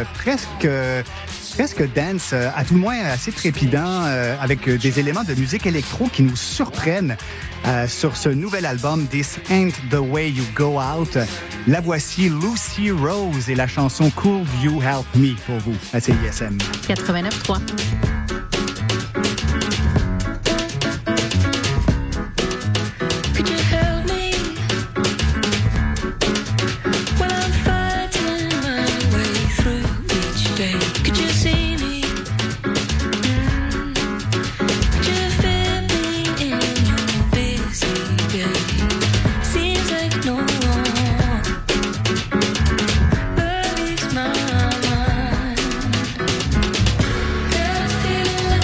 presque dance, à tout le moins assez trépidants, avec des éléments de musique électro qui nous surprennent sur ce nouvel album This Ain't the Way You Go Out. La voici, Lucy Rose, et la chanson Could You Help Me pour vous à CISM 89.3. Feeling like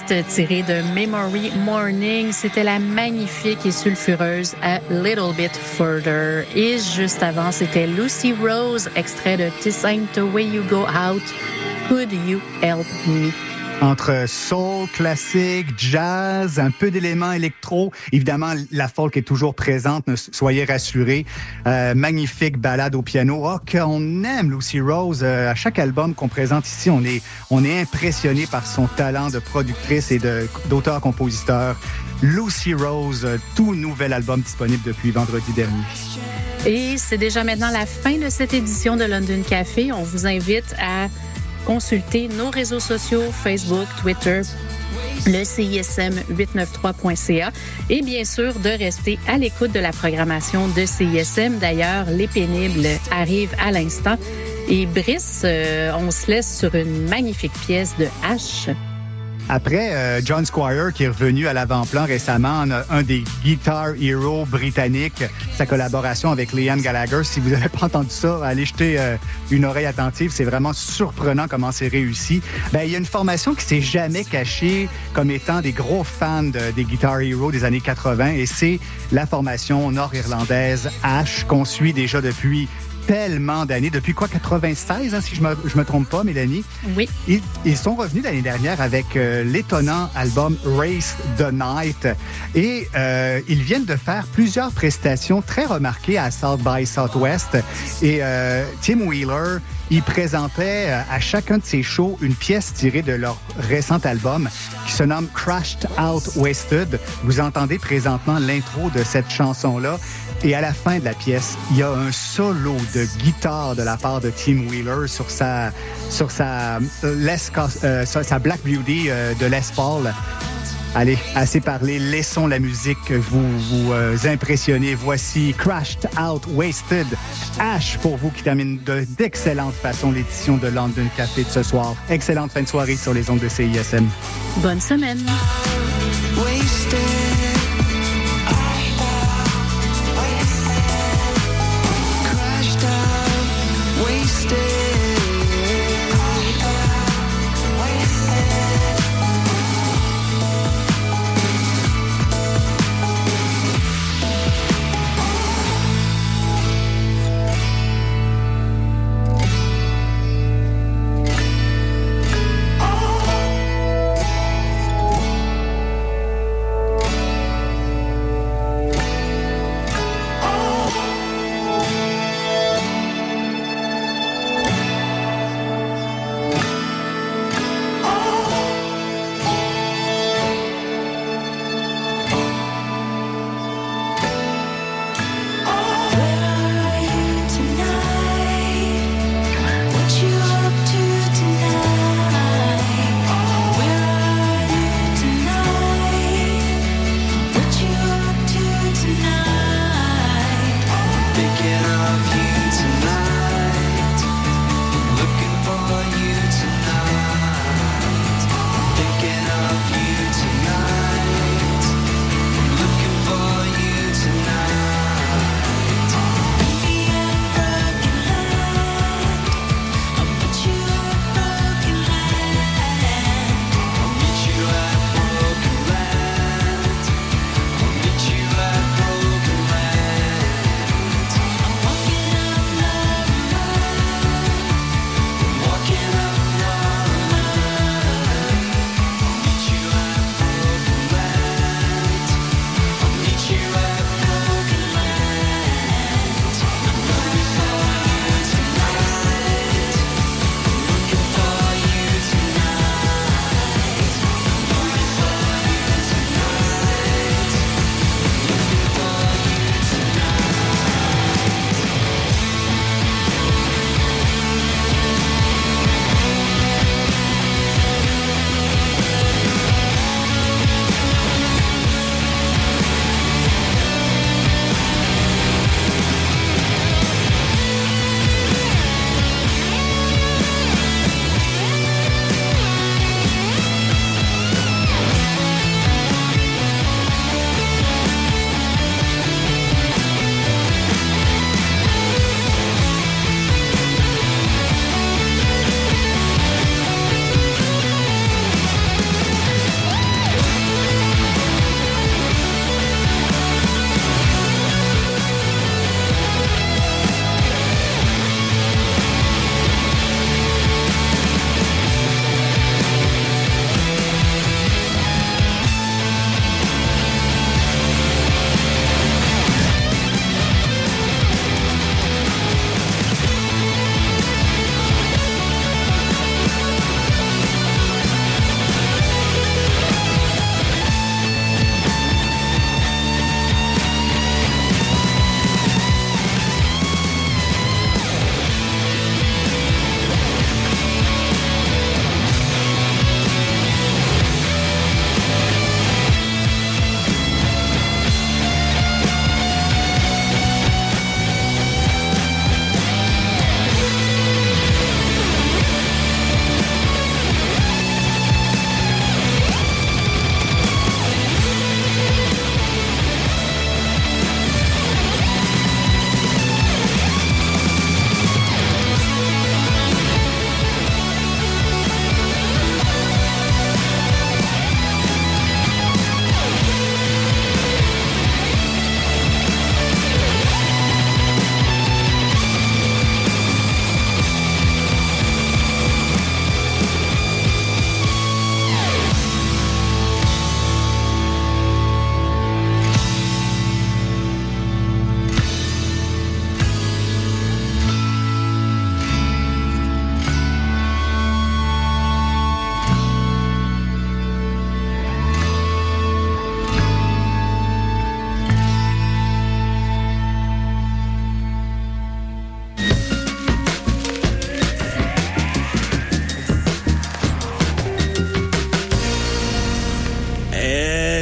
tiré de Memory Morning. C'était la magnifique et sulfureuse A Little Bit Further. Et juste avant, c'était Lucy Rose, extrait de This Ain't the Way You Go Out. Could You Help Me? Entre soul, classique, jazz, un peu d'éléments électro. Évidemment, la folk est toujours présente, soyez rassurés. Magnifique balade au piano. Oh, qu'on aime Lucy Rose. À chaque album qu'on présente ici, on est impressionné par son talent de productrice et d'auteur-compositeur. Lucy Rose, tout nouvel album disponible depuis vendredi dernier. Et c'est déjà maintenant la fin de cette édition de London Café. On vous invite à consulter nos réseaux sociaux, Facebook, Twitter, le CISM893.ca et bien sûr de rester à l'écoute de la programmation de CISM. D'ailleurs, Les Pénibles arrivent à l'instant. Et Brice, on se laisse sur une magnifique pièce de H. Après John Squire, qui est revenu à l'avant-plan récemment, un des Guitar Heroes britanniques, sa collaboration avec Liam Gallagher. Si vous n'avez pas entendu ça, allez jeter une oreille attentive. C'est vraiment surprenant comment c'est réussi. Il y a une formation qui s'est jamais cachée comme étant des gros fans des Guitar Heroes des années 80, et c'est la formation nord-irlandaise Ash, qu'on suit déjà depuis tellement d'années. Depuis quoi, 96, si je me trompe pas, Mélanie? Oui. Ils sont revenus l'année dernière avec l'étonnant album Race the Night. Et ils viennent de faire plusieurs prestations très remarquées à South by Southwest. Et Tim Wheeler, il présentait à chacun de ses shows une pièce tirée de leur récent album qui se nomme Crashed Out Wasted. Vous entendez présentement l'intro de cette chanson-là. Et à la fin de la pièce, il y a un solo de guitare de la part de Tim Wheeler sur sa Black Beauty de Les Paul. Allez, assez parlé, laissons la musique vous impressionner. Voici Crashed Out Wasted. Ash pour vous qui termine d'excellente façon l'édition de London Café de ce soir. Excellente fin de soirée sur les ondes de CISM. Bonne semaine.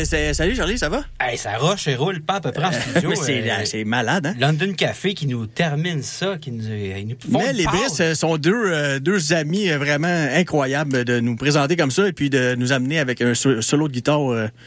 salut Charlie, ça va? Hey, ça roche et roule pas à peu près en studio. Mais c'est malade, hein? London Café qui nous termine ça, qui nous font Mais les Brice sont deux amis vraiment incroyables de nous présenter comme ça et puis de nous amener avec un solo de guitare